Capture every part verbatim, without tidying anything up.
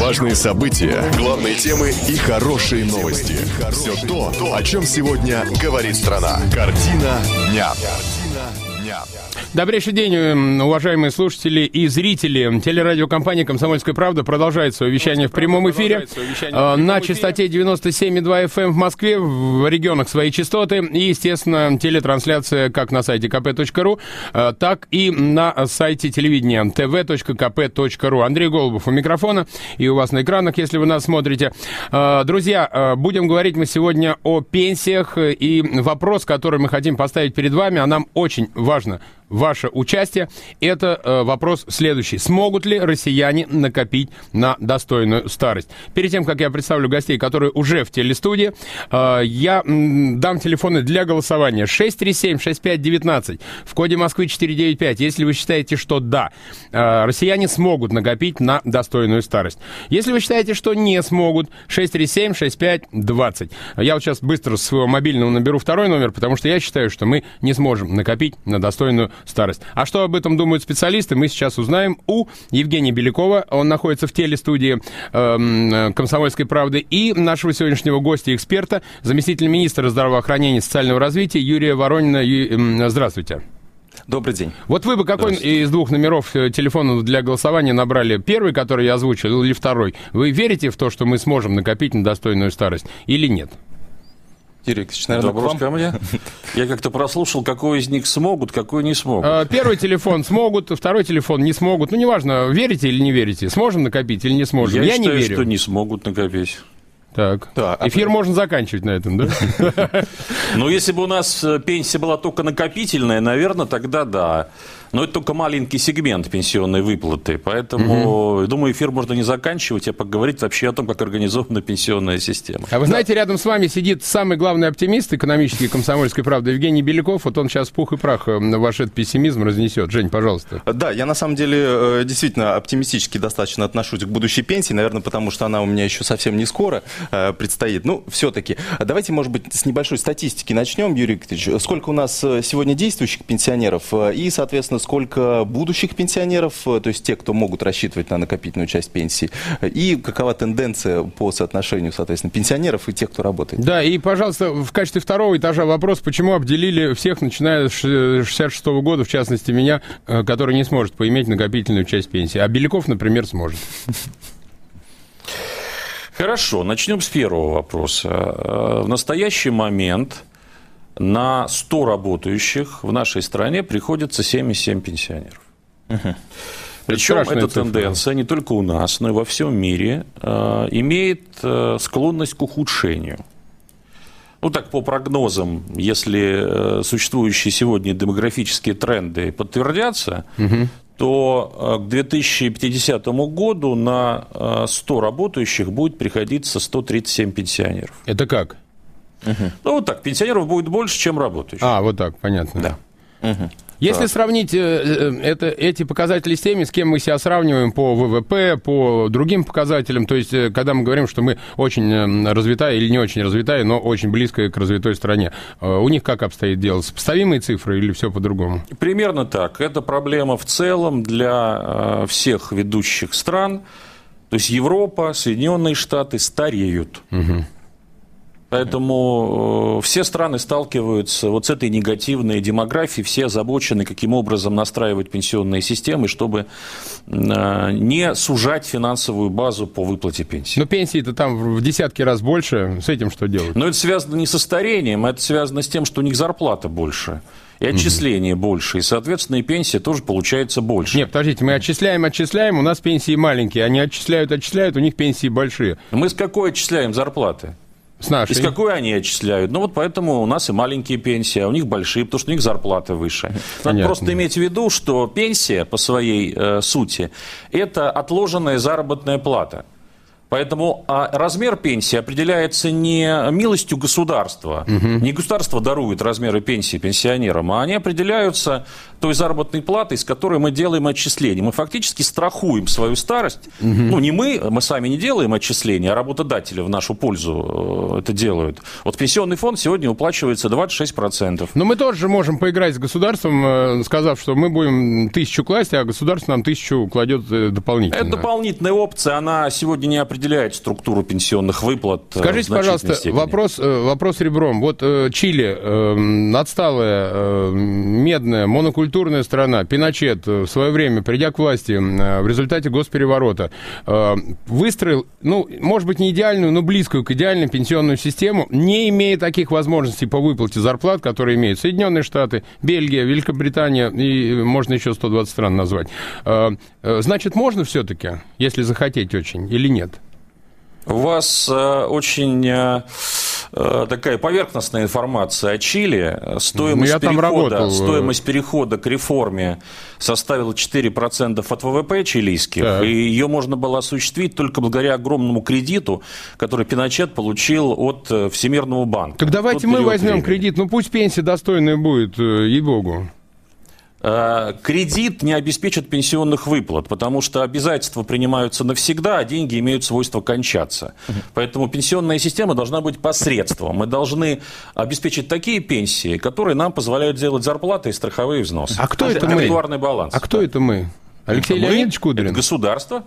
Важные события, главные темы и хорошие новости. Все то, о чем сегодня говорит страна. Картина дня. Добрейший день, уважаемые слушатели и зрители. Телерадиокомпания «Комсомольская правда» продолжает свое вещание в прямом эфире на частоте девяносто семь и два эф эм в Москве, в регионах свои частоты. И, естественно, телетрансляция как на сайте ка пэ точка ру, так и на сайте телевидения тэ вэ точка ка пэ точка ру. Андрей Голубов у микрофона и у вас на экранах, если вы нас смотрите. Друзья, будем говорить мы сегодня о пенсиях. И вопрос, который мы хотим поставить перед вами, а нам очень важно ваше участие, это э, вопрос следующий. Смогут ли россияне накопить на достойную старость? Перед тем, как я представлю гостей, которые уже в телестудии, э, я м, дам телефоны для голосования. шесть три семь шесть пять один девять, в коде Москвы четыреста девяносто пять. Если вы считаете, что да, э, россияне смогут накопить на достойную старость. Если вы считаете, что не смогут, шесть три семь шесть пять двадцать. Я вот сейчас быстро с своего мобильного наберу второй номер, потому что я считаю, что мы не сможем накопить на достойную старость. А что об этом думают специалисты, мы сейчас узнаем у Евгения Белякова. Он находится в телестудии э, «Комсомольской правды». И нашего сегодняшнего гостя-эксперта, заместителя министра здравоохранения и социального развития Юрия Воронина. Ю... Здравствуйте. Добрый день. Вот вы бы какой из двух номеров телефонов для голосования набрали? Первый, который я озвучил, или второй? Вы верите в то, что мы сможем накопить на достойную старость, или нет? Юрий Викторович, наверное, вопрос ко мне. Я как-то прослушал, какой из них смогут, какой не смогут. Первый телефон смогут, второй телефон не смогут. Ну, неважно, верите или не верите. Сможем накопить или не сможем. Я, Я считаю, не верю. что не смогут накопить. Так, да, эфир а... можно заканчивать на этом, да? Ну, если бы у нас пенсия была только накопительная, наверное, тогда да. Но это только маленький сегмент пенсионной выплаты. Поэтому, угу. думаю, эфир можно не заканчивать, а поговорить вообще о том, как организована пенсионная система. А вы знаете, рядом с вами сидит самый главный оптимист экономический «Комсомольской правды» Евгений Беляков. Вот он сейчас пух и прах ваш этот пессимизм разнесет. Жень, пожалуйста. Да, я на самом деле действительно оптимистически достаточно отношусь к будущей пенсии. Наверное, потому что она у меня еще совсем не скоро предстоит. Ну, все-таки, давайте, может быть, с небольшой статистики начнем, Юрий Викторович. Сколько у нас сегодня действующих пенсионеров и, соответственно, сколько будущих пенсионеров, то есть те, кто могут рассчитывать на накопительную часть пенсии, и какова тенденция по соотношению, соответственно, пенсионеров и тех, кто работает. Да, и, пожалуйста, в качестве второго этажа вопрос, почему обделили всех, начиная с шестьдесят шестого года, в частности, меня, который не сможет поиметь накопительную часть пенсии, а Беляков, например, сможет. Хорошо, начнем с первого вопроса. В настоящий момент на сто работающих в нашей стране приходится семьдесят семь пенсионеров. Угу. Причем эта цифра. Тенденция не только у нас, но и во всем мире э, имеет э, склонность к ухудшению. Ну так, по прогнозам, если э, существующие сегодня демографические тренды подтвердятся, угу. то э, к две тысячи пятидесятому году на э, сто работающих будет приходиться сто тридцать семь пенсионеров. Это как? Угу. Ну, вот так, пенсионеров будет больше, чем работающих. А, вот так, понятно. Да. Угу. Если так. сравнить это, эти показатели с теми, с кем мы себя сравниваем по вэ вэ пэ, по другим показателям, то есть, когда мы говорим, что мы очень развитая или не очень развитая, но очень близкая к развитой стране, у них как обстоит дело? Сопоставимые цифры или все по-другому? Примерно так. Это проблема в целом для всех ведущих стран. То есть, Европа, Соединенные Штаты стареют. Угу. Поэтому все страны сталкиваются вот с этой негативной демографией, все озабочены, каким образом настраивать пенсионные системы, чтобы не сужать финансовую базу по выплате пенсии. Но пенсии-то там в десятки раз больше, с этим что делать? Но это связано не со старением, это связано с тем, что у них зарплата больше. И отчисления угу. больше, и, соответственно, и пенсия тоже получается больше. Нет, подождите, мы отчисляем, отчисляем, у нас пенсии маленькие, они отчисляют, отчисляют, у них пенсии большие. Мы с какой отчисляем зарплаты? С нашей. И с какой они отчисляют? Ну, вот поэтому у нас и маленькие пенсии, а у них большие, потому что у них зарплата выше. Надо Понятно. Просто иметь в виду, что пенсия по своей э, сути – это отложенная заработная плата. Поэтому а размер пенсии определяется не милостью государства. Угу. Не государство дарует размеры пенсии пенсионерам, а они определяются той заработной платой, с которой мы делаем отчисления. Мы фактически страхуем свою старость. Угу. Ну, не мы, мы сами не делаем отчисления, а работодатели в нашу пользу это делают. Вот пенсионный фонд сегодня уплачивается двадцать шесть процентов. Но мы тоже можем поиграть с государством, сказав, что мы будем тысячу класть, а государство нам тысячу кладет дополнительно. Это дополнительная опция, она сегодня не определяет структуру пенсионных выплат. Скажите, пожалуйста, вопрос, вопрос ребром. Вот Чили, отсталая, медная, монокультурная страна, Пиночет в свое время, придя к власти в результате госпереворота, выстроил, ну, может быть, не идеальную, но близкую к идеальной пенсионную систему, не имея таких возможностей по выплате зарплат, которые имеют Соединенные Штаты, Бельгия, Великобритания и можно еще сто двадцать стран назвать. Значит, можно все-таки, если захотеть очень, или нет? У вас э, очень э, такая поверхностная информация о Чили. Стоимость, перехода, стоимость перехода к реформе составила четыре процента от вэ вэ пэ чилийских, так. И ее можно было осуществить только благодаря огромному кредиту, который Пиночет получил от Всемирного банка. Так давайте мы возьмем времени. кредит, ну пусть пенсия достойная будет, ей-богу. Кредит не обеспечит пенсионных выплат, потому что обязательства принимаются навсегда, а деньги имеют свойство кончаться. Uh-huh. Поэтому пенсионная система должна быть посредством. Мы должны обеспечить такие пенсии, которые нам позволяют делать зарплаты и страховые взносы. А кто это мы? Баланс. А кто да. это мы? Алексей это Леонидович мы, Кудрин? Это государство.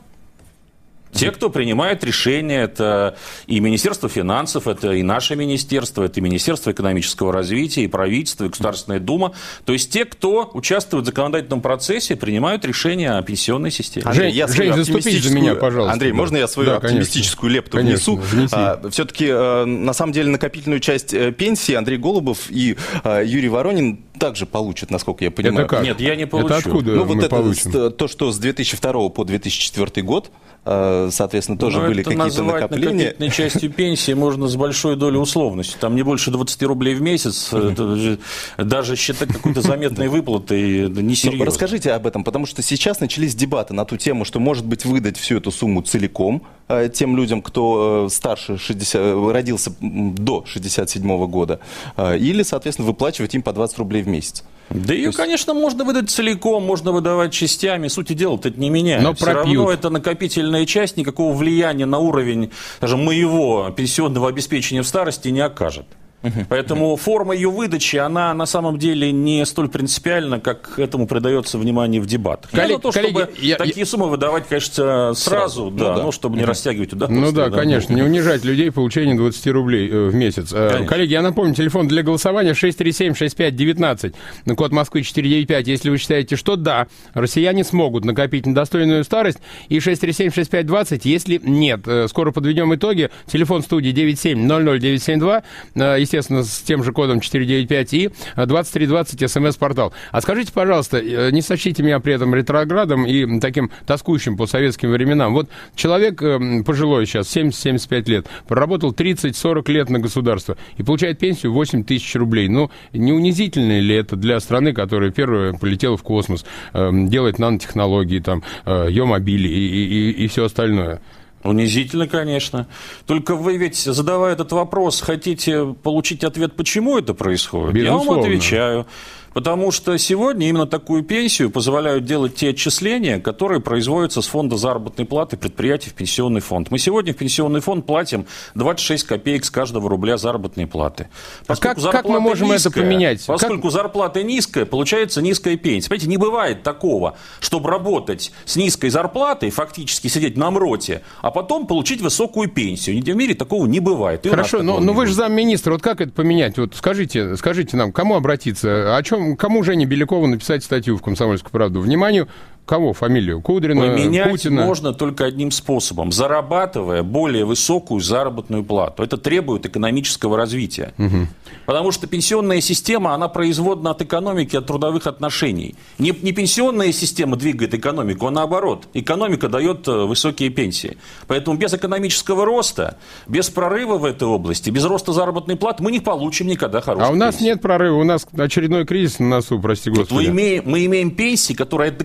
Те, кто принимает решения, это и Министерство финансов, это и наше министерство, это и Министерство экономического развития, и правительство, и Государственная Дума. То есть те, кто участвует в законодательном процессе, принимают решения о пенсионной системе. Андрей, я Жень, заступите за меня, пожалуйста. Андрей, да. можно я свою да, оптимистическую лепту внесу? А, все-таки, на самом деле, накопительную часть пенсии Андрей Голубов и а, Юрий Воронин также получат, насколько я понимаю. Это как? Нет, я не получу. Это откуда ну, мы вот получим? Это, то, что с две тысячи второго по две тысячи четвёртый год, соответственно, тоже Но были какие-то накопления. Накопительной частью пенсии можно с большой долей условности. Там не больше двадцать рублей в месяц. Это даже считать какой-то заметной выплатой несерьезно. Расскажите об этом, потому что сейчас начались дебаты на ту тему, что, может быть, выдать всю эту сумму целиком тем людям, кто старше шестидесяти, родился до шестьдесят седьмого года, или, соответственно, выплачивать им по двадцать рублей в месяц. Да ее, есть... конечно, можно выдать целиком, можно выдавать частями. Сути дела это не меняет. Но Все равно это накопительная часть никакого влияния на уровень, даже моего пенсионного обеспечения в старости не окажет. Uh-huh. Поэтому uh-huh. форма ее выдачи, она на самом деле не столь принципиальна, как этому придается внимание в дебатах. Коллеги, я за то, коллеги, чтобы я, такие я... суммы выдавать, конечно, сразу, сразу. Да, ну, да. Ну, чтобы uh-huh. не растягивать удовольствие. Ну да, да, конечно, не унижать людей получением двадцать рублей в месяц. Конечно. Коллеги, я напомню, телефон для голосования шесть три семь шесть пять один девять, код Москвы четыре девять пять, если вы считаете, что да, россияне смогут накопить на достойную старость, и шесть три семь шесть пять двадцать, если нет. Скоро подведем итоги. Телефон студии девять семь ноль ноль девять семь два, естественно, с тем же кодом четыре девять пять и двадцать три двадцать смс-портал. А скажите, пожалуйста, не сочтите меня при этом ретроградом и таким тоскующим по советским временам. Вот человек пожилой сейчас, семьдесят-семьдесят пять лет, проработал тридцать-сорок лет на государство и получает пенсию восемь тысяч рублей. Ну, не унизительно ли это для страны, которая первая полетела в космос, делает нанотехнологии, там, Е-мобили и, и, и все остальное? Унизительно, конечно. Только вы ведь, задавая этот вопрос, хотите получить ответ, почему это происходит? Безусловно. Я вам отвечаю. Потому что сегодня именно такую пенсию позволяют делать те отчисления, которые производятся с фонда заработной платы предприятий в пенсионный фонд. Мы сегодня в пенсионный фонд платим двадцать шесть копеек с каждого рубля заработной платы. Поскольку а как, как мы можем низкая, это поменять? Поскольку как... зарплата низкая, получается низкая пенсия. Понимаете, не бывает такого, чтобы работать с низкой зарплатой, фактически сидеть на МРОТе, а потом получить высокую пенсию. Нигде в мире такого не бывает. И Хорошо, но, но вы же замминистра. Вот как это поменять? Вот скажите, скажите нам, кому обратиться? О чем? Кому Жене Белякову написать статью в «Комсомольскую правду»? Вниманию, кого фамилию? Кудрина, Поменять Путина? можно только одним способом. Зарабатывая более высокую заработную плату. Это требует экономического развития. Угу. Потому что пенсионная система, она производна от экономики, от трудовых отношений. Не, не пенсионная система двигает экономику, а наоборот. Экономика дает высокие пенсии. Поэтому без экономического роста, без прорыва в этой области, без роста заработной платы мы не получим никогда хорошую А у нас пенсию. Нет прорыва, у нас очередной кризис на носу, прости господи. Мы имеем, мы имеем пенсии, которые адекватны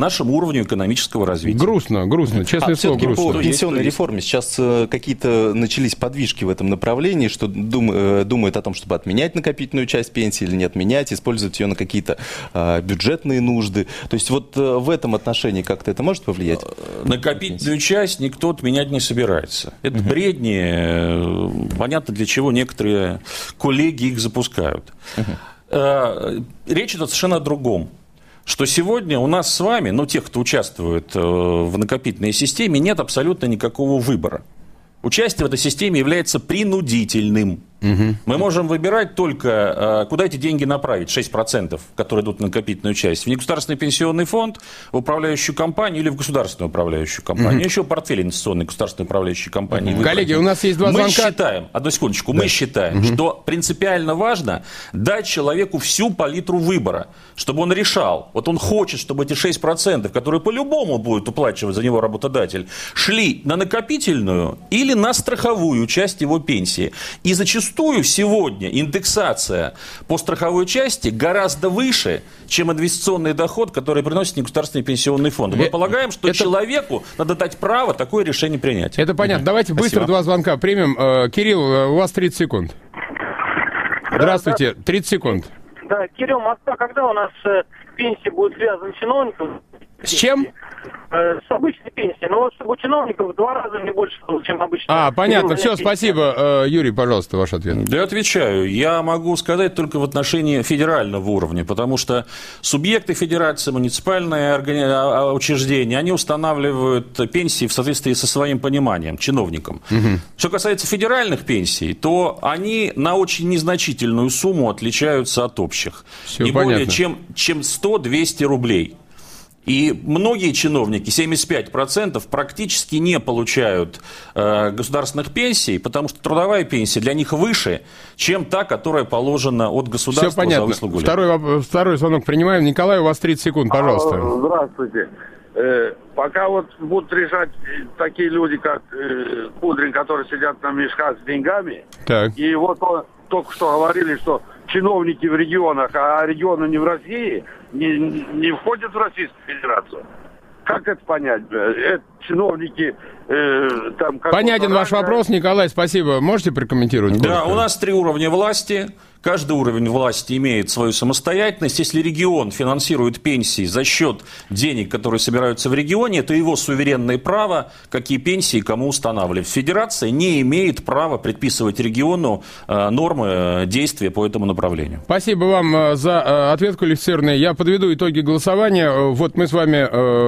нашему уровню экономического развития. Грустно, грустно, честное а слово, грустно. По пенсионной реформе сейчас э, какие-то начались подвижки в этом направлении, что дум, э, думают о том, чтобы отменять накопительную часть пенсии или не отменять, использовать ее на какие-то э, бюджетные нужды. То есть вот э, в этом отношении как-то это может повлиять? Накопительную часть никто отменять не собирается. Это uh-huh. бредни. Понятно, для чего некоторые коллеги их запускают. Uh-huh. Речь идет совершенно о другом. Что сегодня у нас с вами, ну, тех, кто участвует в накопительной системе, нет абсолютно никакого выбора. Участие в этой системе является принудительным. Угу. Мы можем выбирать только, куда эти деньги направить, шесть процентов, которые идут на накопительную часть, в негосударственный пенсионный фонд, в управляющую компанию или в государственную управляющую компанию. Угу. Еще портфель инвестиционной государственной управляющей компании. Угу. Коллеги, у нас есть два мы звонка. Считаем, одну секундочку, да. мы считаем, угу. что принципиально важно дать человеку всю палитру выбора, чтобы он решал. Вот он хочет, чтобы эти шесть процентов, которые по-любому будет уплачивать за него работодатель, шли на накопительную или на страховую часть его пенсии. И зачастую сегодня индексация по страховой части гораздо выше, чем инвестиционный доход, который приносит негосударственный пенсионный фонд. Мы полагаем, что это... человеку надо дать право такое решение принять. Это понятно. Угу. Давайте Спасибо. быстро два звонка примем. Кирилл, у вас тридцать секунд. Да, Здравствуйте, тридцать секунд. Да, Кирилл, Москва, когда у нас э, пенсия будет связана с чиновником? С чем? Э, с обычной пенсией. Но вот чтобы у чиновников в два раза не больше, чем обычно. А, понятно. Все, спасибо. Юрий, пожалуйста, ваш ответ. Да, я отвечаю. Я могу сказать только в отношении федерального уровня, потому что субъекты федерации, муниципальные органи... учреждения, они устанавливают пенсии в соответствии со своим пониманием, чиновникам. Угу. Что касается федеральных пенсий, то они на очень незначительную сумму отличаются от общих. Все не понятно. более чем, чем сто-двести рублей. И многие чиновники, семьдесят пять процентов, практически не получают э, государственных пенсий, потому что трудовая пенсия для них выше, чем та, которая положена от государства. Все понятно. За выслугу лет. Второй, второй звонок принимаем. Николай, у вас тридцать секунд, пожалуйста. А, здравствуйте. Э, пока вот будут решать такие люди, как э, Кудрин, которые сидят на мешках с деньгами, так. и вот он, только что говорили, что чиновники в регионах, а регионы не в России, не, не входят в Российскую Федерацию. Как это понять? Это чиновники э, там... Понятен ваш вопрос, Николай, спасибо. Можете прокомментировать? Да, коротко? У нас три уровня власти. Каждый уровень власти имеет свою самостоятельность. Если регион финансирует пенсии за счет денег, которые собираются в регионе, это его суверенное право, какие пенсии кому устанавливать. Федерация не имеет права предписывать региону э, нормы действия по этому направлению. Спасибо вам за э, ответ квалифицированный. Я подведу итоги голосования. Вот мы с вами,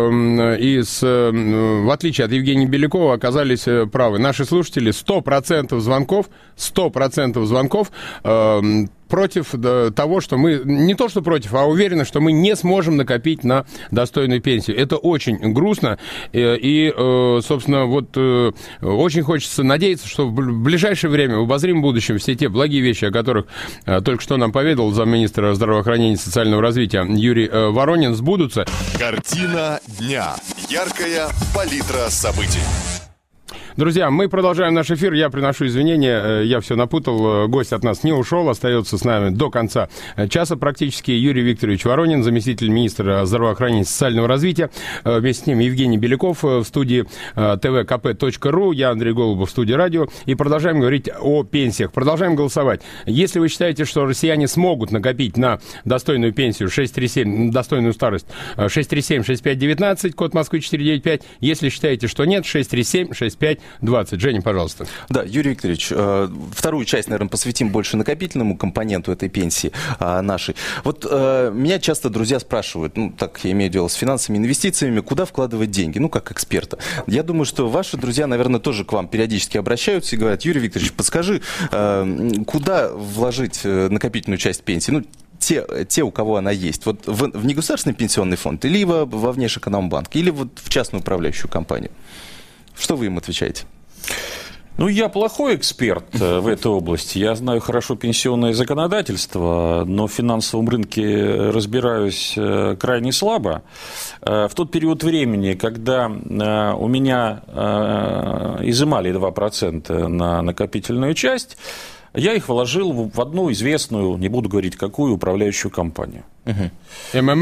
э, из, э, в отличие от Евгения Белякова, оказались э, правы. Наши слушатели сто процентов звонков, сто процентов звонков э, против того, что мы, не то что против, а уверены, что мы не сможем накопить на достойную пенсию. Это очень грустно, и, собственно, вот очень хочется надеяться, что в ближайшее время, в обозримом будущем, все те благие вещи, о которых только что нам поведал замминистра здравоохранения и социального развития Юрий Воронин, сбудутся. Картина дня. Яркая палитра событий. Друзья, мы продолжаем наш эфир. Я приношу извинения, я все напутал. Гость от нас не ушел, остается с нами до конца часа практически. Юрий Викторович Воронин, заместитель министра здравоохранения и социального развития. Вместе с ним Евгений Беляков в студии тэ вэ ка пэ точка ру. Я Андрей Голубов в студии радио. И продолжаем говорить о пенсиях. Продолжаем голосовать. Если вы считаете, что россияне смогут накопить на достойную пенсию шесть три семь, достойную старость шесть три семь шесть пять девятнадцать, код Москвы четыре девять пять. Если считаете, что нет, шесть три семь шесть пять двадцать. Женя, пожалуйста. Да, Юрий Викторович, вторую часть, наверное, посвятим больше накопительному компоненту этой пенсии нашей. Вот меня часто друзья спрашивают, ну, так я имею дело с финансами, инвестициями, куда вкладывать деньги, ну, как эксперта. Я думаю, что ваши друзья, наверное, тоже к вам периодически обращаются и говорят: Юрий Викторович, подскажи, куда вложить накопительную часть пенсии? Ну, Те, те, у кого она есть, вот в, в негосударственный пенсионный фонд, или во, во Внешэкономбанк, или вот в частную управляющую компанию. Что вы им отвечаете? Ну, я плохой эксперт в этой области. Я знаю хорошо пенсионное законодательство, но в финансовом рынке разбираюсь крайне слабо. В тот период времени, когда у меня изымали два процента на накопительную часть, я их вложил в одну известную, не буду говорить какую, управляющую компанию. МММ?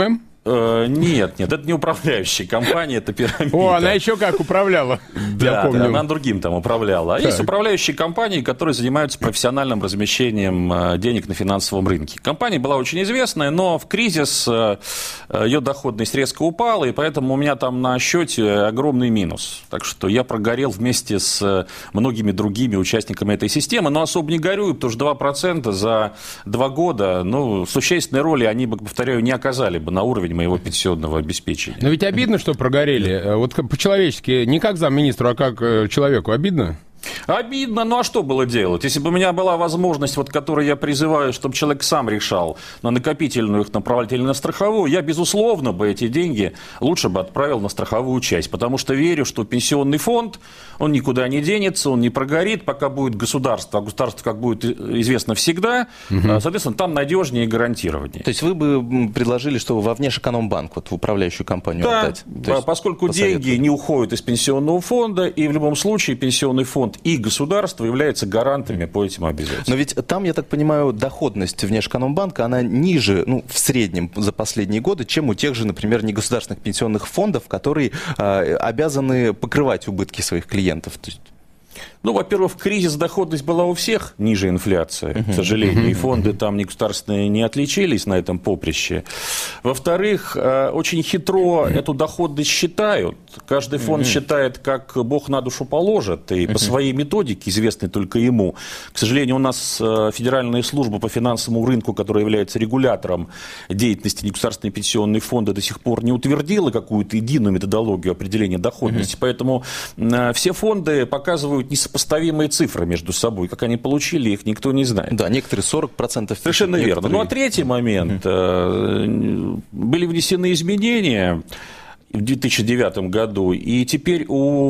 Э, нет, нет, это не управляющая компания, это пирамида. О, она еще как управляла. Да, Я помню. да, она другим там управляла. А Так. есть управляющие компании, которые занимаются профессиональным размещением э, денег на финансовом рынке. Компания была очень известная, но в кризис э, ее доходность резко упала, и поэтому у меня там на счете огромный минус. Так что я прогорел вместе с многими другими участниками этой системы, но особо не горюю, потому что два процента за два года, ну, существенной роли они бы, повторяю, не оказали бы на уровень моего пенсионного обеспечения. Но ведь обидно, что прогорели. Вот как- по-человечески, не как замминистру, а как э, человеку обидно? Обидно, ну а что было делать? Если бы у меня была возможность, вот, которой я призываю, чтобы человек сам решал, на накопительную их направлять или на страховую, я, безусловно, бы эти деньги лучше бы отправил на страховую часть, потому что верю, что пенсионный фонд, он никуда не денется, он не прогорит, пока будет государство, а государство, как будет известно всегда, угу. соответственно, там надежнее и гарантированнее. То есть вы бы предложили, что во Внешэкономбанк, вот в управляющую компанию да, отдать? То есть поскольку деньги не уходят из пенсионного фонда, и в любом случае пенсионный фонд и государство являются гарантами по этим обязательствам. Но ведь там, я так понимаю, доходность Внешэкономбанка, она ниже, ну, в среднем за последние годы, чем у тех же, например, негосударственных пенсионных фондов, которые э, обязаны покрывать убытки своих клиентов. То есть... Ну, во-первых, в кризис доходность была у всех ниже инфляции, uh-huh. к сожалению, uh-huh. и фонды там негосударственные не отличились на этом поприще. Во-вторых, очень хитро uh-huh. эту доходность считают. Каждый фонд uh-huh. считает, как Бог на душу положит, и uh-huh. по своей методике, известной только ему. К сожалению, у нас Федеральная служба по финансовому рынку, которая является регулятором деятельности негосударственной пенсионной фонда, до сих пор не утвердила какую-то единую методологию определения доходности. Uh-huh. Поэтому все фонды показывают несопоставимые цифры между собой. Как они получили, их никто не знает. Да, некоторые сорок процентов. Совершенно некоторые... верно. Ну, а третий момент. Mm-hmm. Были внесены изменения в две тысячи девятом году, и теперь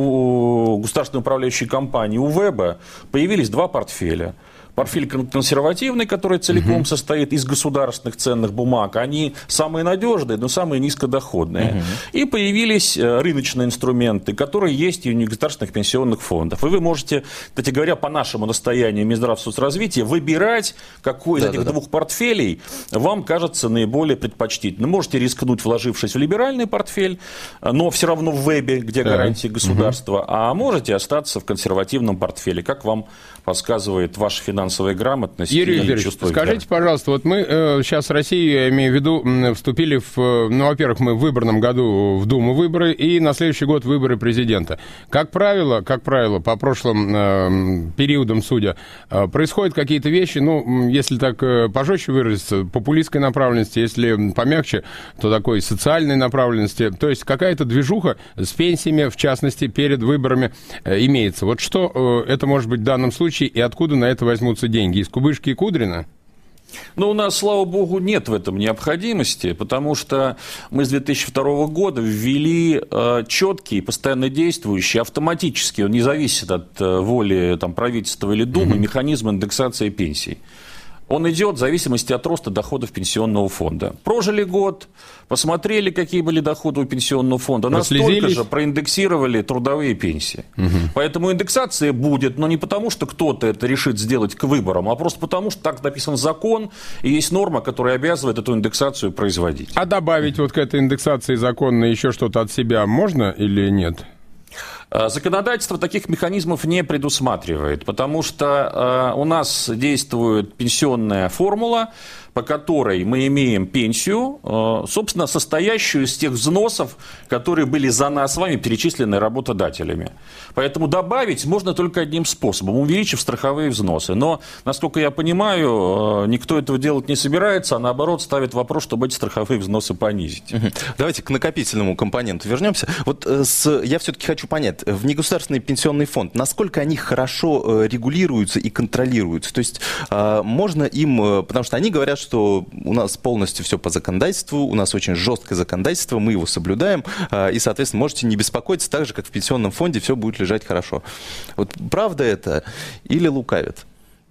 у государственной управляющей компании, у ВЭБа, появились два портфеля. Портфель консервативный, который целиком uh-huh. состоит из государственных ценных бумаг, они самые надежные, но самые низкодоходные. Uh-huh. И появились рыночные инструменты, которые есть и у негосударственных пенсионных фондов. И вы можете, кстати говоря, по нашему настоянию Минздравсоцразвития выбирать, какой из да, этих да, двух да. портфелей вам кажется наиболее предпочтительным. Можете рискнуть, вложившись в либеральный портфель, но все равно в ВЭБе, где uh-huh. гарантии государства, uh-huh. а можете остаться в консервативном портфеле, как вам подсказывает ваша финансовая грамотность. Юрий Викторович, скажите, веры. пожалуйста, вот мы э, сейчас в России, я имею в виду, вступили в, ну, во-первых, мы в выборном году в Думу выборы, и на следующий год выборы президента. Как правило, как правило, по прошлым э, периодам, судя, э, происходят какие-то вещи, ну, если так э, пожестче выразиться, популистской направленности, если помягче, то такой социальной направленности, то есть какая-то движуха с пенсиями, в частности, перед выборами э, имеется. Вот что э, это может быть в данном случае, и откуда на это возьмутся деньги? Из Кубышки и Кудрина? Ну, у нас, слава богу, нет в этом необходимости, потому что мы с две тысячи второго года ввели э, четкий, постоянно действующий, автоматически, он не зависит от э, воли там, правительства или Думы, mm-hmm. механизм индексации пенсий. Он идет в зависимости от роста доходов пенсионного фонда. Прожили год, посмотрели, какие были доходы у пенсионного фонда, настолько же проиндексировали трудовые пенсии. Угу. Поэтому индексация будет, но не потому, что кто-то это решит сделать к выборам, а просто потому, что так написан закон, и есть норма, которая обязывает эту индексацию производить. А добавить вот к этой индексации законно еще что-то от себя можно или нет? Законодательство таких механизмов не предусматривает, потому что э, у нас действует пенсионная формула, по которой мы имеем пенсию, э, собственно, состоящую из тех взносов, которые были за нас с вами перечислены работодателями. Поэтому добавить можно только одним способом, увеличив страховые взносы. Но, насколько я понимаю, э, никто этого делать не собирается, а наоборот ставит вопрос, чтобы эти страховые взносы понизить. Угу. Давайте к накопительному компоненту вернемся. Вот э, с, я все-таки хочу понять, в негосударственный пенсионный фонд, насколько они хорошо э, регулируются и контролируются? То есть э, можно им, э, потому что они говорят, что у нас полностью все по законодательству, у нас очень жесткое законодательство, мы его соблюдаем, э, и, соответственно, можете не беспокоиться, так же, как в пенсионном фонде, все будет лежать хорошо. Вот правда это или лукавят?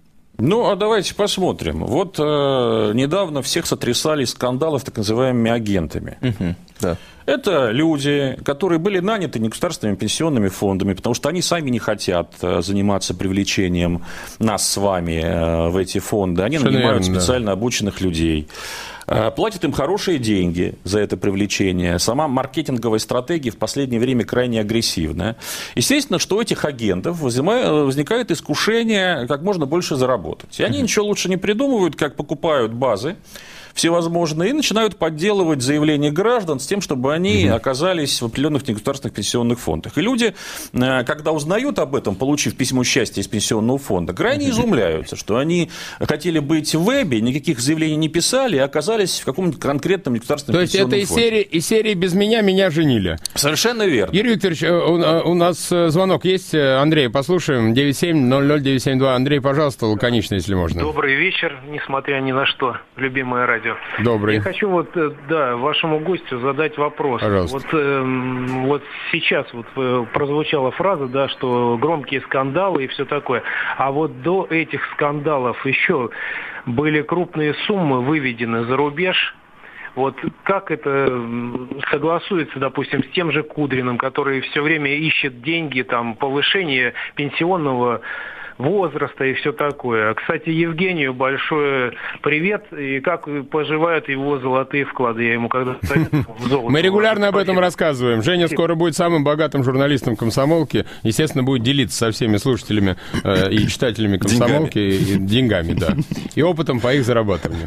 Ну, а давайте посмотрим. Вот э, недавно всех сотрясали скандалы с так называемыми агентами. Угу. Да. Это люди, которые были наняты негосударственными пенсионными фондами, потому что они сами не хотят заниматься привлечением нас с вами в эти фонды. Они Что нанимают наверное, специально да. обученных людей. Платят им хорошие деньги за это привлечение. Сама маркетинговая стратегия в последнее время крайне агрессивная. Естественно, что у этих агентов возникает искушение как можно больше заработать. И они ничего лучше не придумывают, как покупают базы всевозможные, и начинают подделывать заявления граждан с тем, чтобы они угу. оказались в определенных негосударственных пенсионных фондах. И люди, когда узнают об этом, получив письмо счастья из пенсионного фонда, крайне изумляются, что они хотели быть в вебе, никаких заявлений не писали, и оказались в каком-нибудь конкретном негосударственном пенсионном фонде. То есть это из серии, из серии «Без меня меня женили». Совершенно верно. Юрий Викторович, у, у нас звонок есть. Андрей, послушаем. девять семь ноль ноль девять семь два. Андрей, пожалуйста, лаконично, если можно. Добрый вечер, несмотря ни на что, любимое радио. Добрый. Я хочу вот, да, вашему гостю задать вопрос. Пожалуйста. Вот, э, вот сейчас вот прозвучала фраза, да, что громкие скандалы и все такое. А вот до этих скандалов еще были крупные суммы выведены за рубеж. Вот как это согласуется, допустим, с тем же Кудриным, который все время ищет деньги, там, повышение пенсионного возраста и все такое. Кстати, Евгению большой привет. И как поживают его золотые вклады? Я ему когда-то в золото. Мы регулярно об этом рассказываем. Женя скоро будет самым богатым журналистом комсомолки. Естественно, будет делиться со всеми слушателями э, и читателями комсомолки деньгами. И, деньгами, да. И опытом по их зарабатыванию.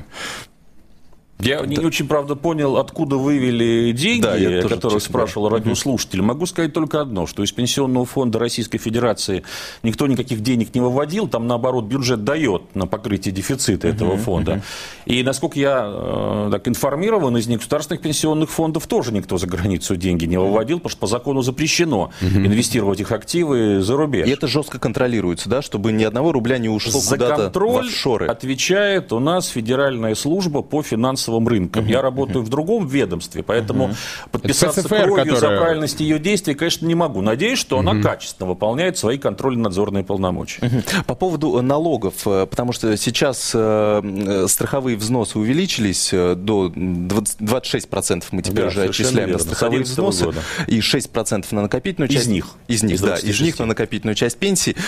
Я да. не очень, правда, понял, откуда вывели деньги, да, о которых спрашивал да. радиослушатель. Могу сказать только одно, что из Пенсионного фонда Российской Федерации никто никаких денег не выводил, там, наоборот, бюджет дает на покрытие дефицита uh-huh, этого фонда. Uh-huh. И, насколько я э, так информирован, из негосударственных пенсионных фондов тоже никто за границу деньги не выводил, потому что по закону запрещено uh-huh. инвестировать их активы за рубеж. И это жестко контролируется, да, чтобы ни одного рубля не ушло за куда-то в офшоры. Отвечает у нас Федеральная служба по финансовым рынкам. Uh-huh. Я работаю uh-huh. в другом ведомстве, поэтому uh-huh. подписаться ПСФР, кровью которая... за правильность ее действий, конечно, не могу. Надеюсь, что uh-huh. она качественно выполняет свои контрольно-надзорные полномочия. Uh-huh. По поводу налогов, потому что сейчас э, страховые взносы увеличились до двадцать шесть процентов мы теперь да, уже отчисляем верно. На страховые взносы года. И шесть процентов на накопительную часть. Из них. Из них, из да, из них на накопительную часть пенсии.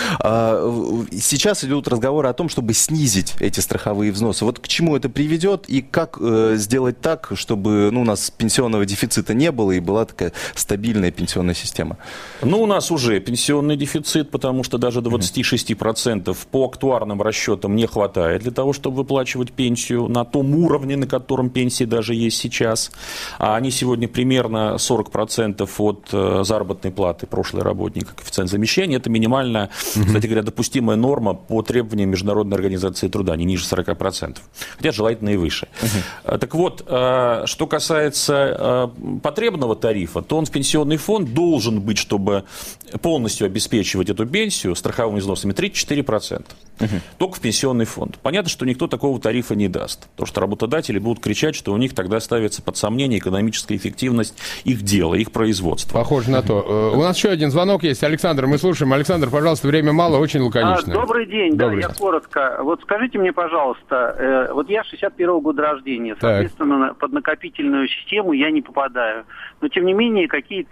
Сейчас идут разговоры о том, чтобы снизить эти страховые взносы. Вот к чему это приведет и как сделать так, чтобы ну, у нас пенсионного дефицита не было и была такая стабильная пенсионная система? Ну, у нас уже пенсионный дефицит, потому что даже двадцать шесть процентов по актуарным расчетам не хватает для того, чтобы выплачивать пенсию на том уровне, на котором пенсии даже есть сейчас. А они сегодня примерно сорок процентов от заработной платы прошлой работника, коэффициент замещения. Это минимальная, кстати говоря, допустимая норма по требованиям Международной организации труда, не ниже сорок процентов. Хотя желательно и выше. Так вот, что касается потребного тарифа, то он в пенсионный фонд должен быть, чтобы полностью обеспечивать эту пенсию страховыми взносами, тридцать четыре процента. Угу. Только в пенсионный фонд. Понятно, что никто такого тарифа не даст. Потому что работодатели будут кричать, что у них тогда ставится под сомнение экономическая эффективность их дела, их производства. Похоже на то. У нас еще один звонок есть. Александр, мы слушаем. Александр, пожалуйста, время мало, очень лаконично. А, добрый день. Добрый. Да, я коротко. Вот скажите мне, пожалуйста, э, вот я шестьдесят первого года рождения, соответственно, так. под накопительную систему я не попадаю. Но, тем не менее, какие-то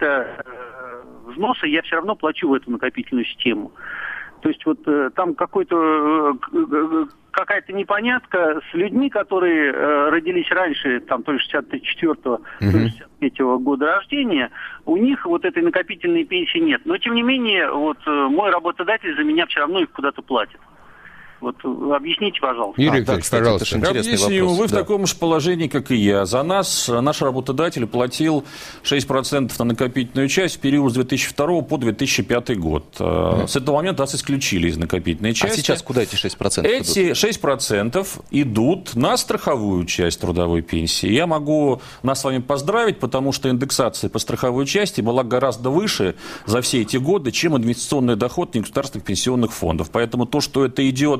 э, взносы я все равно плачу в эту накопительную систему. То есть вот э, там какой-то, э, какая-то непонятка с людьми, которые э, родились раньше, там то ли шестьдесят четвёртого, uh-huh. то ли шестьдесят третьего года рождения, у них вот этой накопительной пенсии нет. Но тем не менее, вот э, мой работодатель за меня все равно их куда-то платит. Вот объясните, пожалуйста. Юрий Викторович, а, да, пожалуйста. Объясню, вы да. в таком же положении, как и я. За нас наш работодатель платил шесть процентов на накопительную часть в период с две тысячи второго по две тысячи пятый год. Mm-hmm. С этого момента нас исключили из накопительной части. А сейчас куда эти шесть процентов Эти идут? шесть процентов идут на страховую часть трудовой пенсии. Я могу нас с вами поздравить, потому что индексация по страховой части была гораздо выше за все эти годы, чем инвестиционный доход негосударственных пенсионных фондов. Поэтому то, что это идет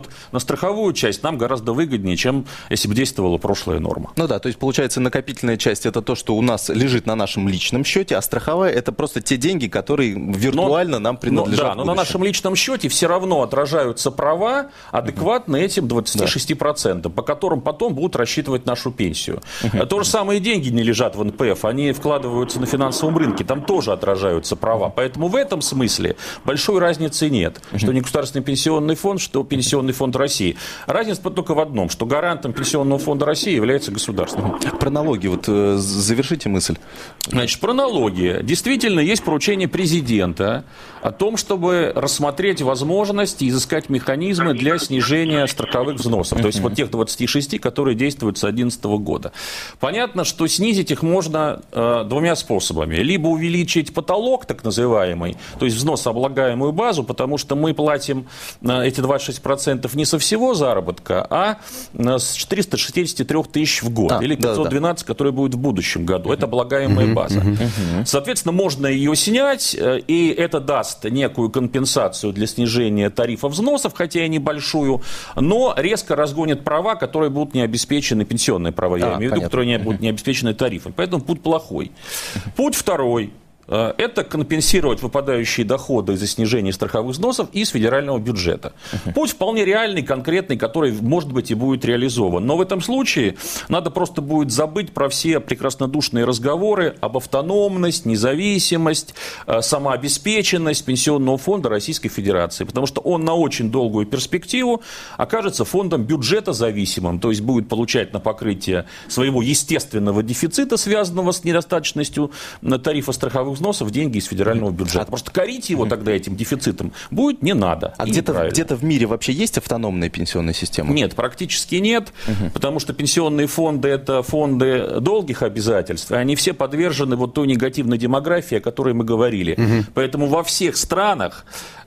вот на страховую часть нам гораздо выгоднее, чем если бы действовала прошлая норма. Ну да, то есть получается накопительная часть это то, что у нас лежит на нашем личном счете, а страховая это просто те деньги, которые виртуально но, нам принадлежат. Но, да, но на нашем личном счете все равно отражаются права, адекватны uh-huh. этим двадцати шести процентам, да. по которым потом будут рассчитывать нашу пенсию. Uh-huh. То же самое деньги не лежат в эн пэ эф, они вкладываются на финансовом рынке, там тоже отражаются права. Поэтому в этом смысле большой разницы нет, uh-huh. что не государственный пенсионный фонд, что Пенсионный фонд России. Разница только в одном, что гарантом Пенсионного фонда России является государство. Uh-huh. Про налоги, вот завершите мысль. Значит, про налоги. Действительно, есть поручение президента о том, чтобы рассмотреть возможность и изыскать механизмы для снижения страховых взносов. То есть вот тех двадцати шести, которые действуют с две тысячи одиннадцатого года. Понятно, что снизить их можно э, двумя способами. Либо увеличить потолок, так называемый, то есть взносооблагаемую базу, потому что мы платим э, эти двадцать шесть процентов не со всего заработка, а э, с четырёхсот шестидесяти трёх тысяч в год. А, или пятьсот двенадцать, да, да. который будет в будущем году. Это облагаемая база. Соответственно, можно ее снять, э, и это даст некую компенсацию для снижения тарифа взносов, хотя и небольшую, но резко разгонит права, которые будут не обеспечены, пенсионные права, я а, имею в виду, которые не будут не обеспечены тарифом. Поэтому путь плохой. Путь второй. Это компенсировать выпадающие доходы из-за снижения страховых взносов из федерального бюджета. Uh-huh. Путь вполне реальный, конкретный, который, может быть, и будет реализован. Но в этом случае надо просто будет забыть про все прекраснодушные разговоры об автономность, независимость, самообеспеченность Пенсионного фонда Российской Федерации. Потому что он на очень долгую перспективу окажется фондом бюджетозависимым, то есть будет получать на покрытие своего естественного дефицита, связанного с недостаточностью тарифа страховых взносов, деньги из федерального бюджета. Просто корить его тогда этим дефицитом будет не надо. А где-то, где-то в мире вообще есть автономная пенсионная система? Нет, практически нет, угу. потому что пенсионные фонды – это фонды долгих обязательств, и они все подвержены вот той негативной демографии, о которой мы говорили. Угу. Поэтому во всех странах,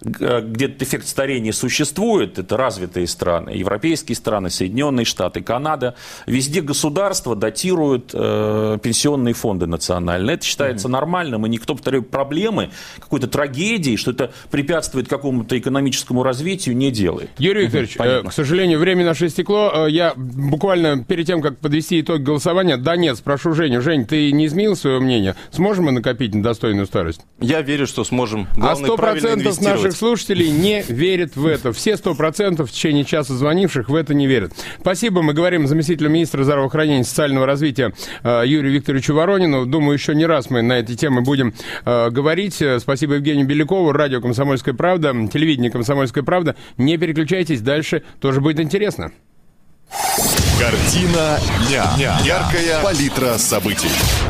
где этот эффект старения существует, это развитые страны, европейские страны, Соединенные Штаты, Канада, везде государство датирует э, пенсионные фонды национальные. Это считается угу. нормальным, и никто, повторяю, проблемы, какой-то трагедии, что это препятствует какому-то экономическому развитию, не делает. Юрий Викторович, э, к сожалению, время наше истекло. Я буквально перед тем, как подвести итог голосования, да нет, спрошу Женю. Жень, ты не изменил свое мнение? Сможем мы накопить на достойную старость? Я верю, что сможем. Главное, а сто процентов наших слушателей не верят в это. Все сто процентов в течение часа звонивших в это не верят. Спасибо. Мы говорим заместителю министра здравоохранения и социального развития э, Юрию Викторовичу Воронину. Думаю, еще не раз мы на эти темы будем э, говорить. Спасибо Евгению Белякову, радио «Комсомольская правда», телевидение «Комсомольская правда». Не переключайтесь, дальше тоже будет интересно. Картина дня. Яркая палитра событий.